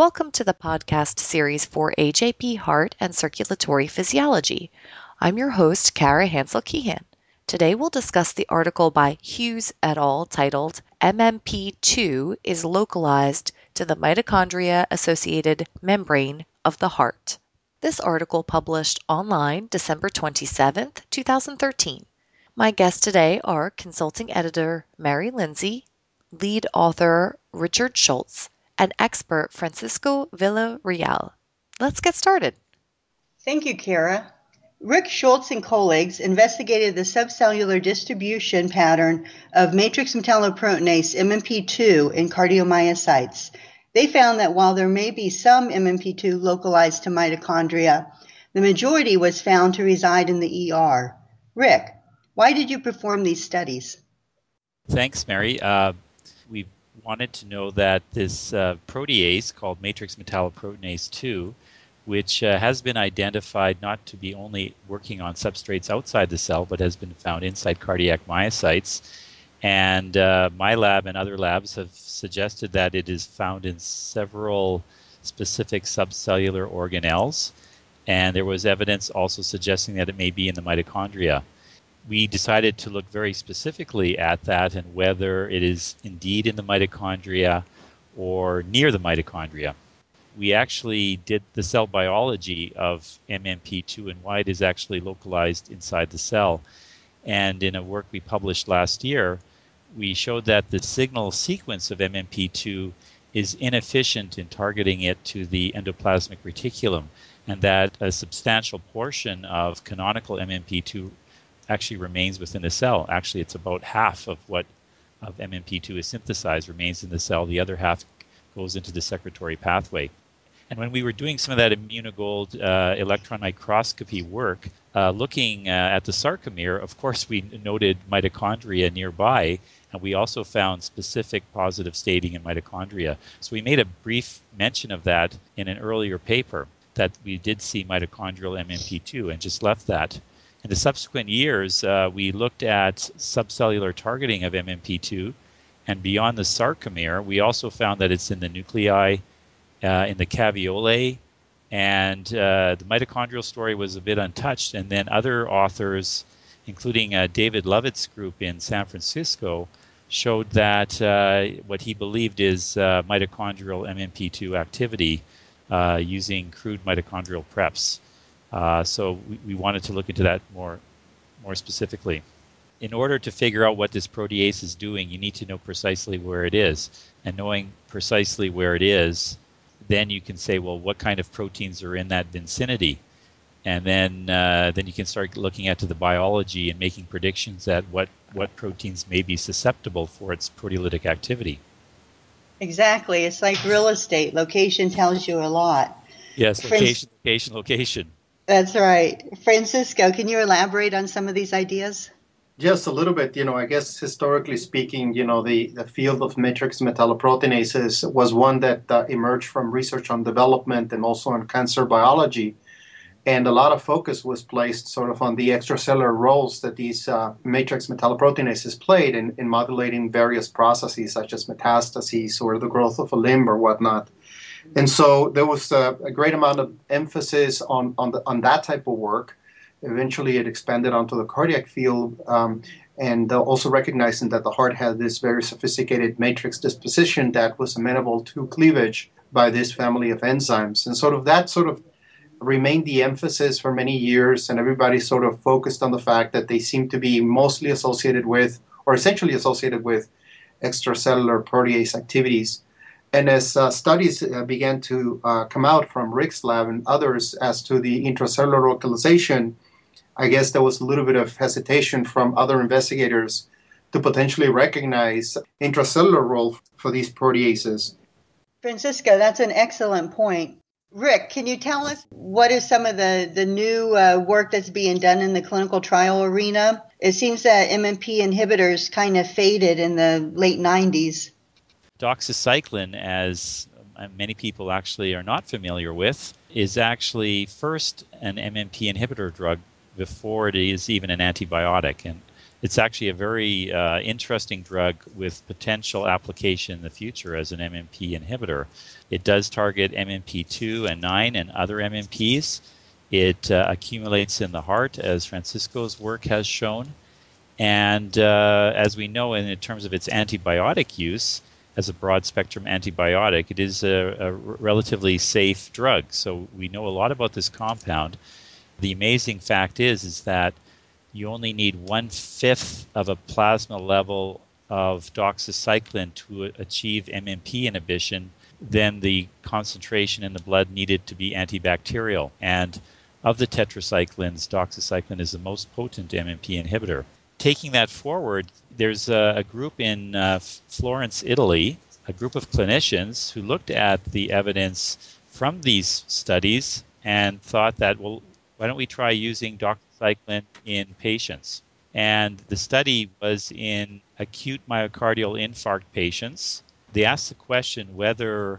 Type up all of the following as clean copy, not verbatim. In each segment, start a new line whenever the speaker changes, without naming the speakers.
Welcome to the podcast series for AJP Heart and Circulatory Physiology. I'm your host, Kara Hansel-Keehan. Today we'll discuss the article by Hughes et al. Titled MMP2 is localized to the mitochondria-associated membrane of the heart. This article published online December 27th, 2013. My guests today are consulting editor Mary Lindsay, lead author Richard Schultz, and expert Francisco Villarreal. Let's get started.
Thank you, Kara. Rick Schultz and colleagues investigated the subcellular distribution pattern of matrix metalloproteinase MMP2 in cardiomyocytes. They found that while there may be some MMP2 localized to mitochondria, the majority was found to reside in the ER. Rick, why did you perform these studies?
Thanks, Mary. We wanted to know that this protease called matrix metalloproteinase 2, which has been identified not to be only working on substrates outside the cell, but has been found inside cardiac myocytes. And my lab and other labs have suggested that it is found in several specific subcellular organelles. And there was evidence also suggesting that it may be in the mitochondria. We decided to look very specifically at that and whether it is indeed in the mitochondria or near the mitochondria. We actually did the cell biology of MMP2 and why it is actually localized inside the cell. And in a work we published last year, we showed that the signal sequence of MMP2 is inefficient in targeting it to the endoplasmic reticulum, and that a substantial portion of canonical MMP2 actually remains within the cell. Actually, it's about half of what of MMP2 is synthesized remains in the cell. The other half goes into the secretory pathway. And when we were doing some of that Immunogold electron microscopy work, looking at the sarcomere, of course, we noted mitochondria nearby, and we also found specific positive staining in mitochondria. So we made a brief mention of that in an earlier paper, that we did see mitochondrial MMP2 and just left that. In the subsequent years, we looked at subcellular targeting of MMP2, and beyond the sarcomere, we also found that it's in the nuclei, in the caveolae, and the mitochondrial story was a bit untouched. And then other authors, including David Lovett's group in San Francisco, showed that what he believed is mitochondrial MMP2 activity using crude mitochondrial preps. So we wanted to look into that more specifically. In order to figure out what this protease is doing, you need to know precisely where it is. And knowing precisely where it is, then you can say, well, what kind of proteins are in that vicinity? And then you can start looking at the biology and making predictions at what proteins may be susceptible for its proteolytic activity.
Exactly. It's like real estate. Location tells you a lot.
Yes, location.
That's right. Francisco, can you elaborate on some of these ideas?
Just a little bit. I guess historically speaking, the field of matrix metalloproteinases was one that emerged from research on development and also on cancer biology. And a lot of focus was placed sort of on the extracellular roles that these matrix metalloproteinases played in modulating various processes such as metastases or the growth of a limb or whatnot. And so there was a great amount of emphasis on that type of work. Eventually, it expanded onto the cardiac field, and also recognizing that the heart had this very sophisticated matrix disposition that was amenable to cleavage by this family of enzymes. And that remained the emphasis for many years, and everybody sort of focused on the fact that they seem to be mostly associated with, or essentially associated with, extracellular protease activities. And as studies began to come out from Rick's lab and others as to the intracellular localization, I guess there was a little bit of hesitation from other investigators to potentially recognize intracellular role for these proteases.
Francisco, that's an excellent point. Rick, can you tell us what is some of the new work that's being done in the clinical trial arena? It seems that MMP inhibitors kind of faded in the late 90s.
Doxycycline, as many people actually are not familiar with, is actually first an MMP inhibitor drug before it is even an antibiotic. It's actually a very interesting drug with potential application in the future as an MMP inhibitor. It does target MMP2 and 9 and other MMPs. It accumulates in the heart, as Francisco's work has shown. And as we know, in terms of its antibiotic use, as a broad-spectrum antibiotic, it is a relatively safe drug. So we know a lot about this compound. The amazing fact is that you only need 1/5 of a plasma level of doxycycline to achieve MMP inhibition than the concentration in the blood needed to be antibacterial. And of the tetracyclines, doxycycline is the most potent MMP inhibitor. Taking that forward, there's a group in Florence, Italy, a group of clinicians who looked at the evidence from these studies and thought that, well, why don't we try using doxycycline in patients? And the study was in acute myocardial infarct patients. They asked the question whether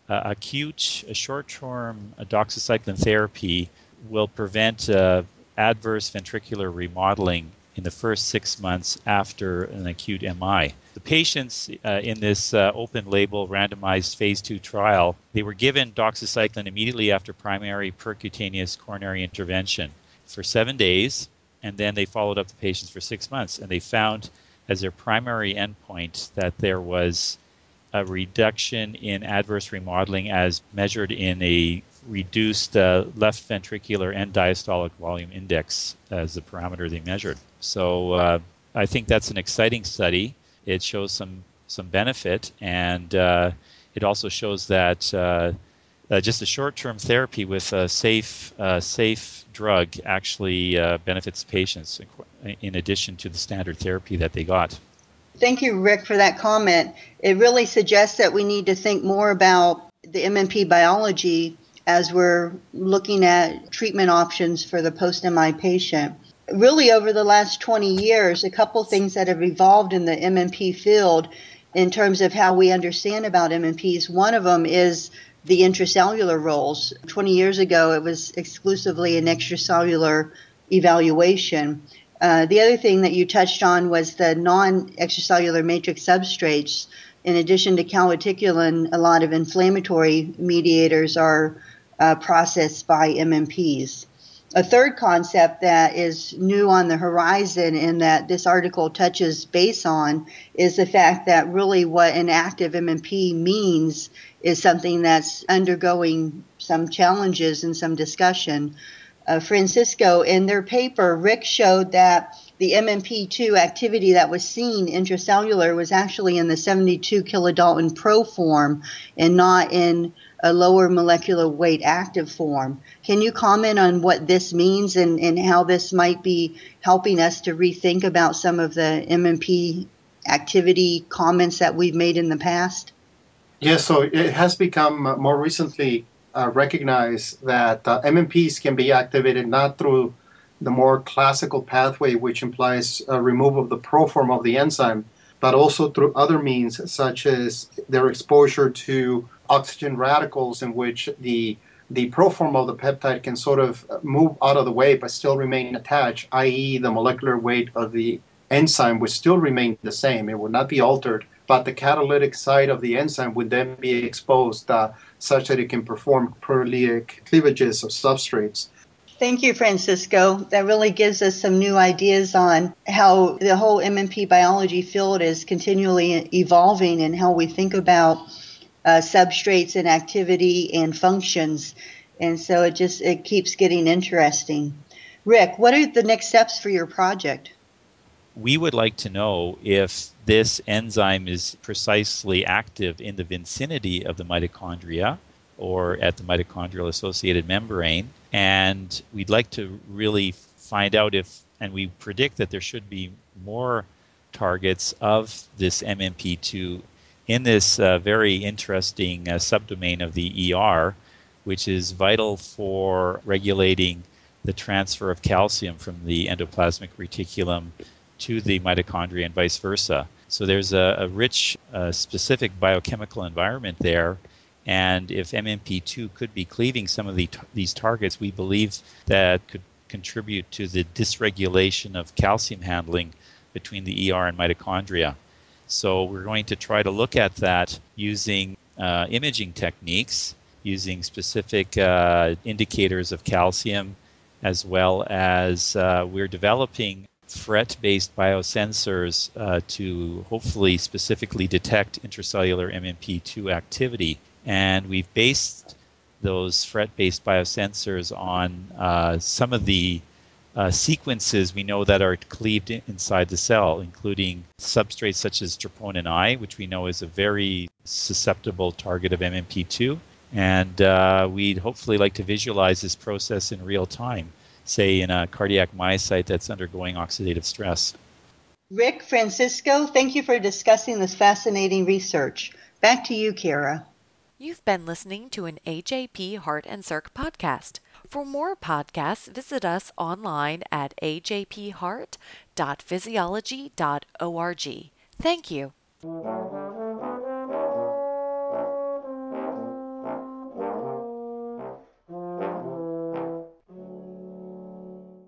acute short-term doxycycline therapy will prevent adverse ventricular remodeling in the first 6 months after an acute MI. The patients in this open-label randomized phase 2 trial, they were given doxycycline immediately after primary percutaneous coronary intervention for 7 days, and then they followed up the patients for 6 months, and they found as their primary endpoint that there was a reduction in adverse remodeling as measured in a reduced left ventricular end diastolic volume index as the parameter they measured. So I think that's an exciting study. It shows some benefit, and it also shows that just a short-term therapy with a safe drug actually benefits patients in addition to the standard therapy that they got.
Thank you, Rick, for that comment. It really suggests that we need to think more about the MMP biology as we're looking at treatment options for the post-MI patient. Really, over the last 20 years, a couple things that have evolved in the MMP field in terms of how we understand about MMPs. One of them is the intracellular roles. 20 years ago, it was exclusively an extracellular evaluation. The other thing that you touched on was the non-extracellular matrix substrates. In addition to calreticulin, a lot of inflammatory mediators are processed by MMPs. A third concept that is new on the horizon and that this article touches base on is the fact that really what an active MMP means is something that's undergoing some challenges and some discussion. Francisco, in their paper, Rick showed that the MMP2 activity that was seen intracellular was actually in the 72 kilodalton pro form and not in a lower molecular weight active form. Can you comment on what this means and how this might be helping us to rethink about some of the MMP activity comments that we've made in the past?
Yes, so it has become more recently recognized that MMPs can be activated not through the more classical pathway, which implies removal of the proform of the enzyme, but also through other means, such as their exposure to oxygen radicals, in which the proform of the peptide can sort of move out of the way but still remain attached, i.e. the molecular weight of the enzyme would still remain the same. It would not be altered, but the catalytic side of the enzyme would then be exposed such that it can perform proteolytic cleavages of substrates.
Thank you, Francisco. That really gives us some new ideas on how the whole MMP biology field is continually evolving and how we think about substrates and activity and functions. And so it keeps getting interesting. Rick, what are the next steps for your project?
We would like to know if this enzyme is precisely active in the vicinity of the mitochondria or at the mitochondrial associated membrane. And we'd like to really find out if, and we predict that there should be more targets of this MMP2 in this very interesting subdomain of the ER, which is vital for regulating the transfer of calcium from the endoplasmic reticulum to the mitochondria and vice versa. So there's a rich, specific biochemical environment there. And if MMP2 could be cleaving some of these targets, we believe that could contribute to the dysregulation of calcium handling between the ER and mitochondria. So we're going to try to look at that using imaging techniques, using specific indicators of calcium, as well as we're developing FRET-based biosensors to hopefully specifically detect intracellular MMP2 activity. And we've based those FRET-based biosensors on some of the sequences we know that are cleaved inside the cell, including substrates such as troponin I, which we know is a very susceptible target of MMP2. And we'd hopefully like to visualize this process in real time, say in a cardiac myocyte that's undergoing oxidative stress.
Rick, Francisco, thank you for discussing this fascinating research. Back to you, Kara.
You've been listening to an AJP Heart and Circ podcast. For more podcasts, visit us online at ajpheart.physiology.org. Thank you.